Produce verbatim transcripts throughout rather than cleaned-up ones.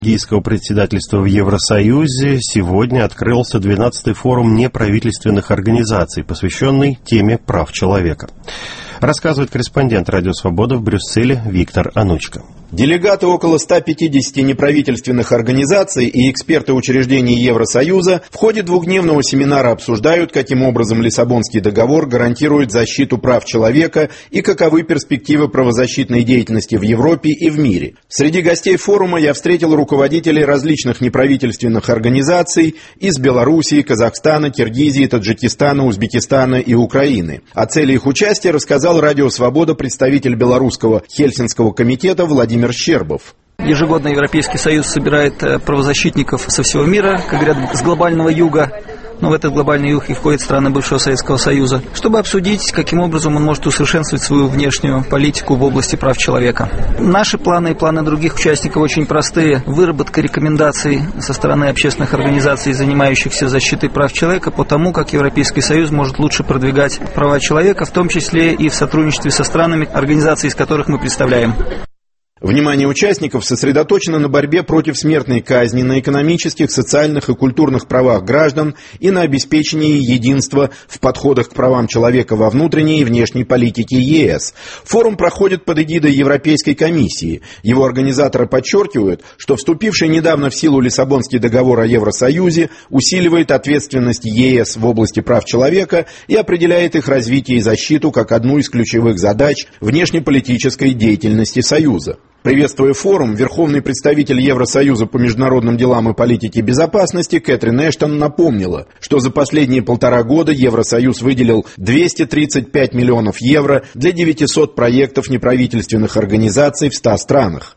Бельгийского председательства в Евросоюзе сегодня открылся двенадцатый форум неправительственных организаций, посвященный теме прав человека. Рассказывает корреспондент «Радио Свобода» в Брюсселе Виктор Анучко. Делегаты около ста пятидесяти неправительственных организаций и эксперты учреждений Евросоюза в ходе двухдневного семинара обсуждают, каким образом Лиссабонский договор гарантирует защиту прав человека и каковы перспективы правозащитной деятельности в Европе и в мире. Среди гостей форума я встретил руководителей различных неправительственных организаций из Белоруссии, Казахстана, Киргизии, Таджикистана, Узбекистана и Украины. О цели их участия рассказал «Радио Свобода» представитель белорусского Хельсинского комитета Владимир Щербов. Ежегодно Европейский Союз собирает правозащитников со всего мира, как говорят, с глобального юга, но в этот глобальный юг и входят страны бывшего Советского Союза, чтобы обсудить, каким образом он может усовершенствовать свою внешнюю политику в области прав человека. Наши планы и планы других участников очень простые. Выработка рекомендаций со стороны общественных организаций, занимающихся защитой прав человека, по тому, как Европейский Союз может лучше продвигать права человека, в том числе и в сотрудничестве со странами, организации, из которых мы представляем. Внимание участников сосредоточено на борьбе против смертной казни, на экономических, социальных и культурных правах граждан и на обеспечении единства в подходах к правам человека во внутренней и внешней политике ЕС. Форум проходит под эгидой Европейской комиссии. Его организаторы подчеркивают, что вступивший недавно в силу Лиссабонский договор о Евросоюзе усиливает ответственность ЕС в области прав человека и определяет их развитие и защиту как одну из ключевых задач внешнеполитической деятельности Союза. Приветствуя форум, верховный представитель Евросоюза по международным делам и политике безопасности Кэтрин Эштон напомнила, что за последние полтора года Евросоюз выделил двести тридцать пять миллионов евро для девятисот проектов неправительственных организаций в ста странах.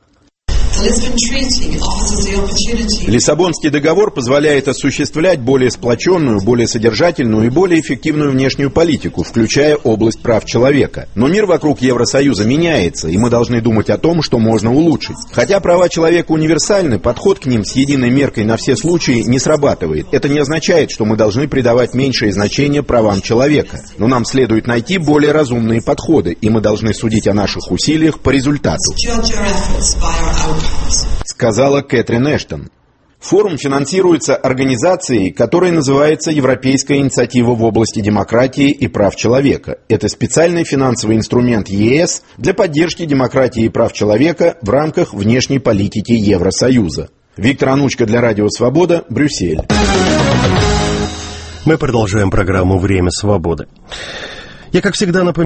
Лиссабонский договор позволяет осуществлять более сплоченную, более содержательную и более эффективную внешнюю политику, включая область прав человека. Но мир вокруг Евросоюза меняется, и мы должны думать о том, что можно улучшить. Хотя права человека универсальны, подход к ним с единой меркой на все случаи не срабатывает. Это не означает, что мы должны придавать меньшее значение правам человека. Но нам следует найти более разумные подходы, и мы должны судить о наших усилиях по результату, сказала Кэтрин Эштон. Форум финансируется организацией, которая называется Европейская инициатива в области демократии и прав человека. Это специальный финансовый инструмент ЕС для поддержки демократии и прав человека в рамках внешней политики Евросоюза. Виктор Анучко для Радио Свобода, Брюссель. Мы продолжаем программу «Время свободы». Я, как всегда, напоминаю,